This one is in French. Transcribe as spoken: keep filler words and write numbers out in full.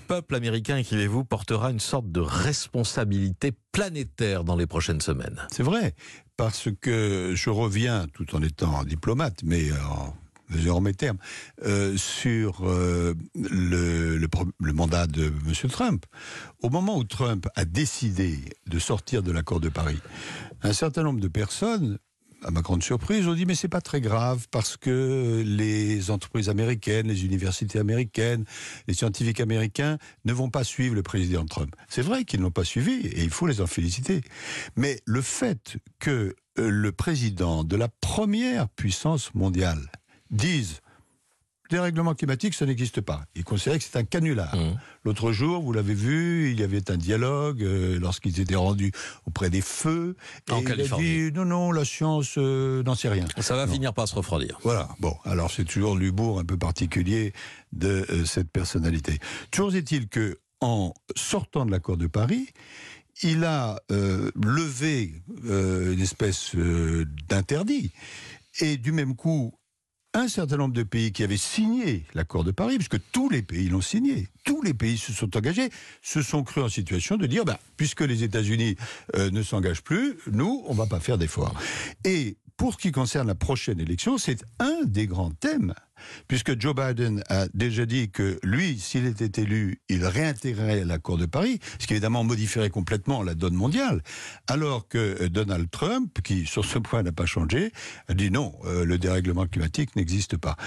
peuple américain, écrivez-vous, portera une sorte de responsabilité planétaire dans les prochaines semaines. C'est vrai, parce que je reviens, tout en étant diplomate, mais en mesure mes termes, euh, sur euh, le, le, le mandat de M. Trump. Au moment où Trump a décidé de sortir de l'accord de Paris, un certain nombre de personnes, à ma grande surprise, ont dit mais c'est pas très grave parce que les entreprises américaines, les universités américaines, les scientifiques américains ne vont pas suivre le président Trump. C'est vrai qu'ils ne l'ont pas suivi et il faut les en féliciter. Mais le fait que le président de la première puissance mondiale dise dérèglement climatique, ça n'existe pas. Ils considéraient que c'est un canular. Mmh. L'autre jour, vous l'avez vu, il y avait un dialogue euh, lorsqu'ils étaient rendus auprès des feux. En et Californie. Il a dit non, non, la science euh, n'en sait rien. Ça va non. finir par se refroidir. Voilà. Bon, alors c'est toujours l'humour un peu particulier de euh, cette personnalité. Toujours est-il que en sortant de l'accord de Paris, il a euh, levé euh, une espèce euh, d'interdit. Et du même coup, un certain nombre de pays qui avaient signé l'accord de Paris, puisque tous les pays l'ont signé, tous les pays se sont engagés, se sont crus en situation de dire, bah, puisque les États-Unis euh, ne s'engagent plus, nous, on ne va pas faire d'efforts. Et pour ce qui concerne la prochaine élection, c'est un des grands thèmes, puisque Joe Biden a déjà dit que lui, s'il était élu, il réintégrerait l'accord de Paris, ce qui évidemment modifierait complètement la donne mondiale, alors que Donald Trump, qui sur ce point n'a pas changé, a dit non, euh, le dérèglement climatique n'existe pas.